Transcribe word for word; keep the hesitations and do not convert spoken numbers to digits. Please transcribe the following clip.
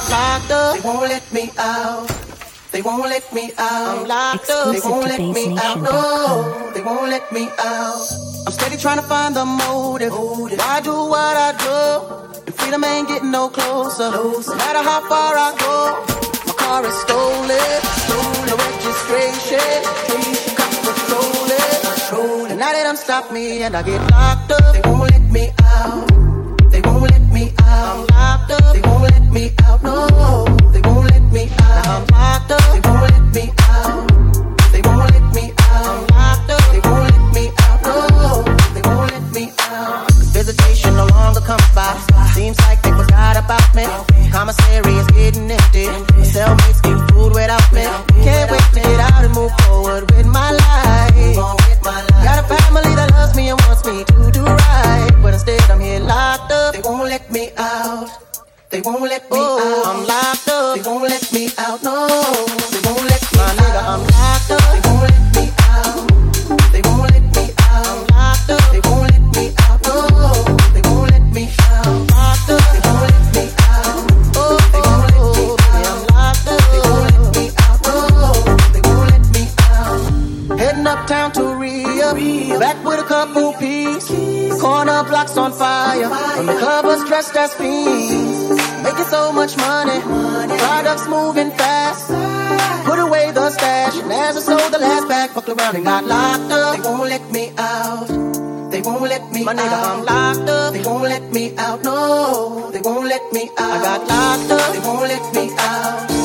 locked up. They won't let me out. They won't let me out. I'm locked up. They won't let me out. No, they won't let me out. I'm steady trying to find the motive. Why I do what I do? And freedom ain't getting no closer. No matter how far I go, my car is stolen. No registration. Cops patrol it. And now they done stop me and I get locked up. They won't let me out. They won't let me out. I'm locked up. They won't let me out. No, they won't let me out. I'm locked up. They won't let me out. They won't let me out. I'm locked up. They won't let me out. No, they won't let me out. Visitation no longer comes by. Seems like they forgot about me. Commissary is getting empty. Cellmates getting food without me. Can't wait to get out and move forward with my life. Got a family that loves me and wants me to do right, but instead I'm here locked up. They won't let me out. They won't let me oh, out. I'm locked up. They won't let me out. No, they won't let me My out. Nigga, I'm locked up. They won't let me out. They won't let me out. I'm locked up. They won't let me out. No, they won't let me out. I'm locked up. They won't let me out. Oh, they won't let me out. Yeah, I'm locked up. They won't let me out. No, they won't let me out. Heading uptown to Rio, back with a couple peas. Corner blocks on fire, and the club was dressed as fiends. Making so much money, products moving fast. Put away the stash, and as I sold the last bag, fucked around and got locked up. They won't let me out. They won't let me My nigga, out. I'm locked up. They won't let me out. No, they won't let me out. I got locked up. They won't let me out.